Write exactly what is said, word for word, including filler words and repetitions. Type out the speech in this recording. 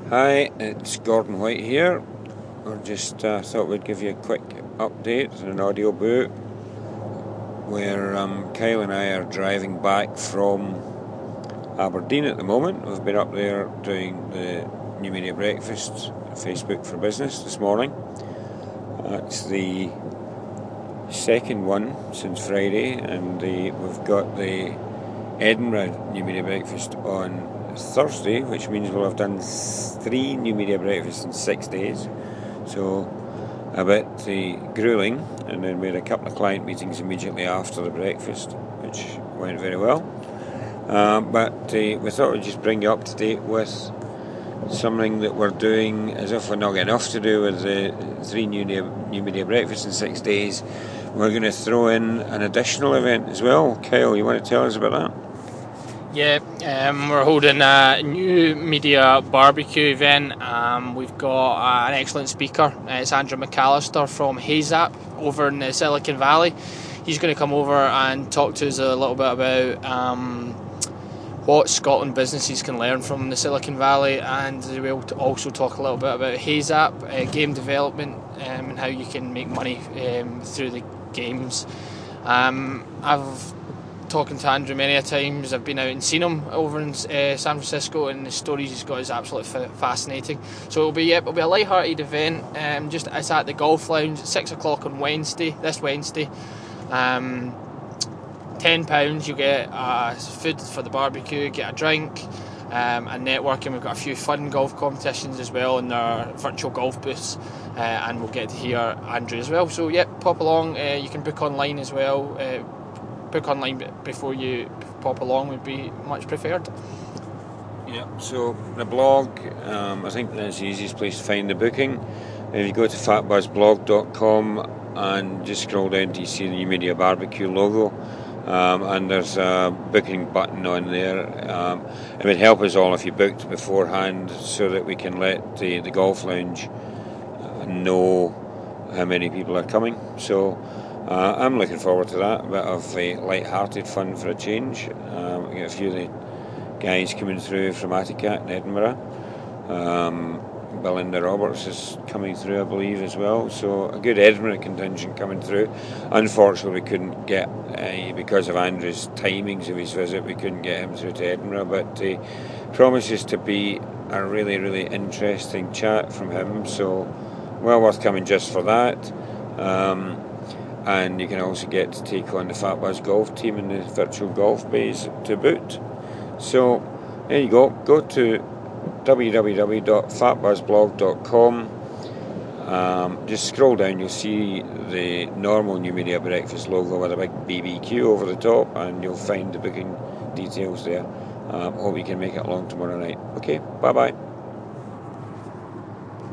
Hi, it's Gordon White here. I just uh, thought we'd give you a quick update and an audio boot where um, Kyle and I are driving back from Aberdeen at the moment. We've been up there doing the New Media Breakfast, Facebook for Business this morning. Uh, it's the second one since Friday, and the, we've got the Edinburgh New Media Breakfast on Thursday, which means we'll have done three New Media Breakfasts in six days. So a bit uh, grueling, and then we had a couple of client meetings immediately after the breakfast, which went very well. Uh, but uh, we thought we'd just bring you up to date with something that we're doing, as if we're not got enough to do with the three new, new media breakfasts in six days. We're going to throw in an additional event as well. Kyle, you want to tell us about that? Yeah, um, we're holding a new media barbecue event. Um, we've got uh, an excellent speaker. Uh, it's Andrew McAllister from Hayzap over in the Silicon Valley. He's going to come over and talk to us a little bit about um, what Scotland businesses can learn from the Silicon Valley, and we'll also talk a little bit about Hayzap, uh, game development, um, and how you can make money um, through the games. Um, I've talking to Andrew many a times. I've been out and seen him over in uh, San Francisco, and the stories he's got is absolutely f- fascinating. So it'll be, yeah, it'll be a light-hearted event. Um, just it's at the Golf Lounge at six o'clock on Wednesday. This Wednesday, um, ten pounds. You get uh, food for the barbecue, get a drink, um, and networking. We've got a few fun golf competitions as well in our virtual golf booths, uh, and we'll get to hear Andrew as well. So yeah, pop along. Uh, you can book online as well. Uh, book online before you pop along would be much preferred. Yeah, so the blog, um, I think that's the easiest place to find the booking. If you go to fat buzz blog dot com and just scroll down to see the New Media Barbecue logo, um, and there's a booking button on there. Um, it would help us all if you booked beforehand so that we can let the, the Golf Lounge know how many people are coming. So Uh, I'm looking forward to that. A bit of uh, light-hearted fun for a change. Um, we get a few of the guys coming through from Attica in Edinburgh. Um, Belinda Roberts is coming through, I believe, as well. So a good Edinburgh contingent coming through. Unfortunately, we couldn't get, uh, because of Andrew's timings of his visit, we couldn't get him through to Edinburgh. But uh, promises to be a really, really interesting chat from him. So well worth coming just for that. Um, And you can also get to take on the Fat Buzz golf team in the virtual golf bays to boot. So there you go. Go to w w w dot fat buzz blog dot com. Um, just scroll down. You'll see the normal New Media Breakfast logo with a big B B Q over the top, and you'll find the booking details there. Um, hope you can make it along tomorrow night. Okay, bye bye.